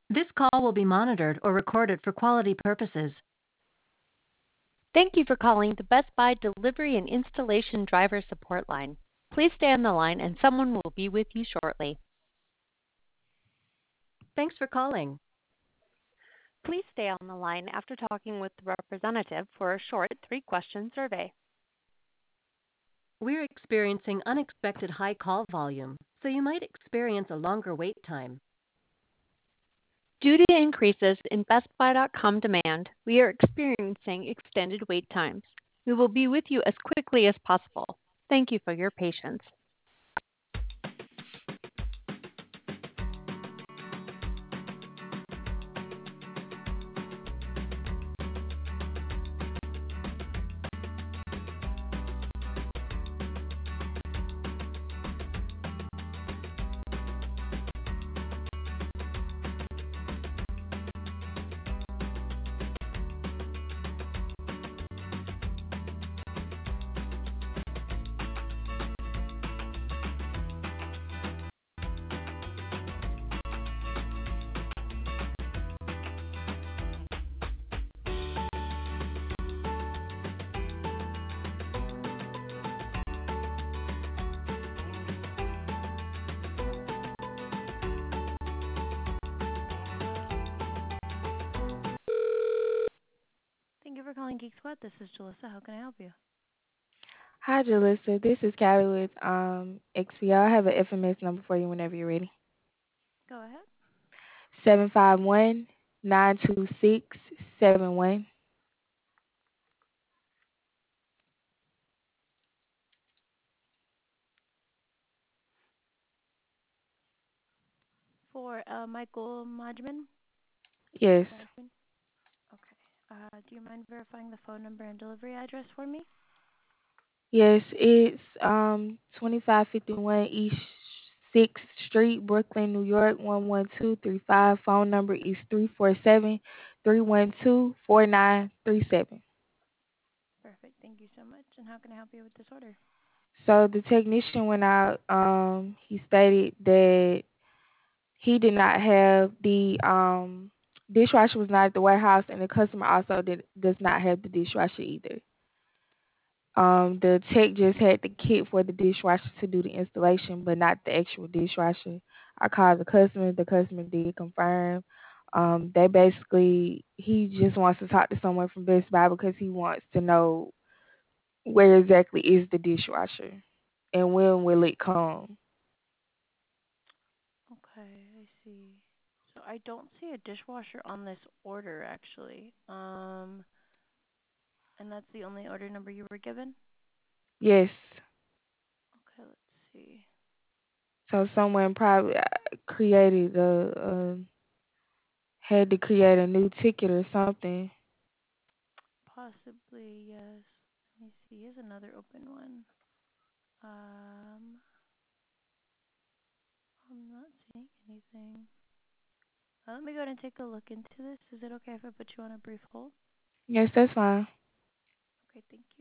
This call will be monitored or recorded for quality purposes. Thank you for calling the Best Buy Delivery and Installation Driver Support Line. Please stay on the line and someone will be with you shortly. Thanks for calling. Please stay on the line after talking with the representative for a short 3-question survey. We're experiencing unexpected high call volume, so you might experience a longer wait time. Due to increases in BestBuy.com demand, we are experiencing extended wait times. We will be with you as quickly as possible. Thank you for your patience. Thank you for calling Geek Squad. This is Jalissa. How can I help you? Hi, Jalissa. This is Callie with XPL. I have an FMS number for you whenever you're ready. Go ahead. 751-926-71. For Michael Modgman. Yes. Okay. Do you mind verifying the phone number and delivery address for me? Yes, it's 2551 East 6th Street, Brooklyn, New York 11235. Phone number is 347-312-4937. Perfect. Thank you so much. And how can I help you with this order? So the technician went out. He stated that he did not have the dishwasher was not at the warehouse, and the customer also does not have the dishwasher either. The tech just had the kit for the dishwasher to do the installation, but not the actual dishwasher. I called the customer. The customer did confirm. They basically he just wants to talk to someone from Best Buy because he wants to know where exactly is the dishwasher and when will it come. Okay, I see. So I don't see a dishwasher on this order actually. And that's the only order number you were given? Yes. Okay, let's see. So someone probably created had to create a new ticket or something. Possibly, yes. Let me see. Here's another open one. Um, I'm not seeing anything. Let me go ahead and take a look into this. Is it okay if I put you on a brief hold? Yes, that's fine. Okay, thank you.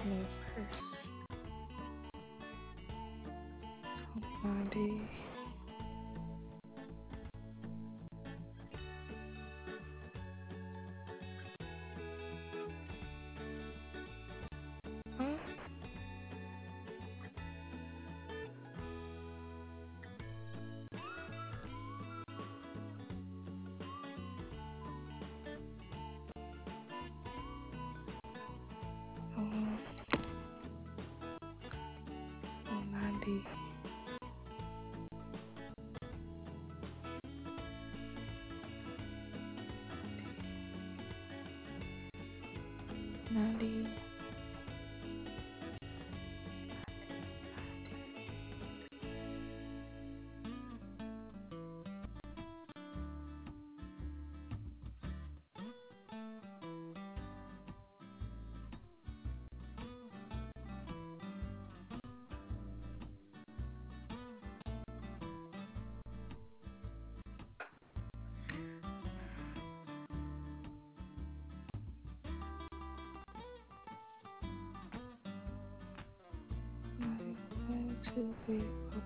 me first. 90. Huh? Um, 90. 90. One, two, three, four.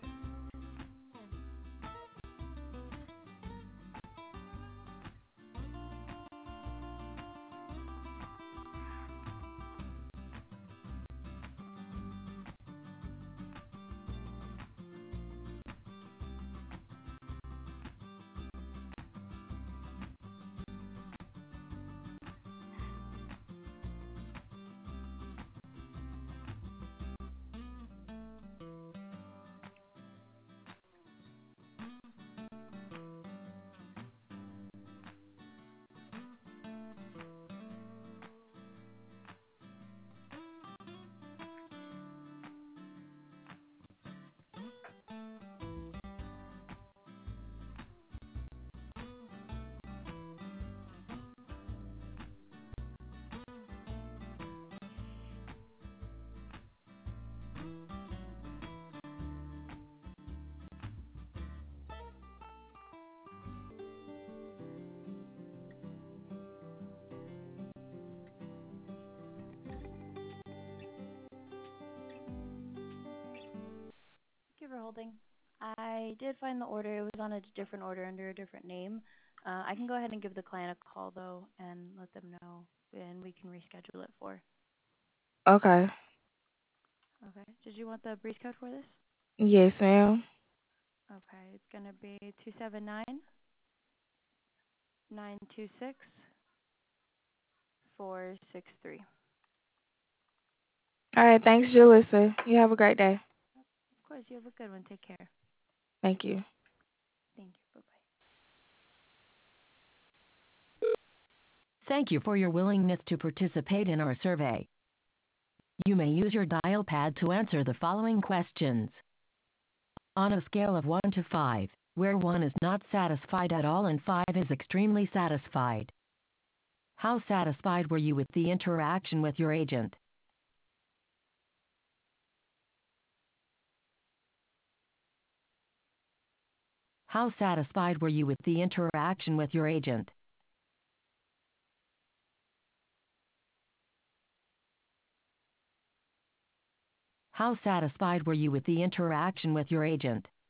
Thank you for holding. I did find the order. It was on a different order under a different name. I can go ahead and give the client a call though and let them know, and we can reschedule it for. Okay. Okay. Did you want the breeze code for this? Yes, ma'am. Okay. It's gonna be 279-926-463. All right. Thanks, Jalissa. You have a great day. Of course. You have a good one. Take care. Thank you. Thank you. Bye bye. Thank you for your willingness to participate in our survey. You may use your dial pad to answer the following questions. On a scale of 1 to 5, where 1 is not satisfied at all and 5 is extremely satisfied, how satisfied were you with the interaction with your agent? How satisfied were you with the interaction with your agent? How satisfied were you with the interaction with your agent?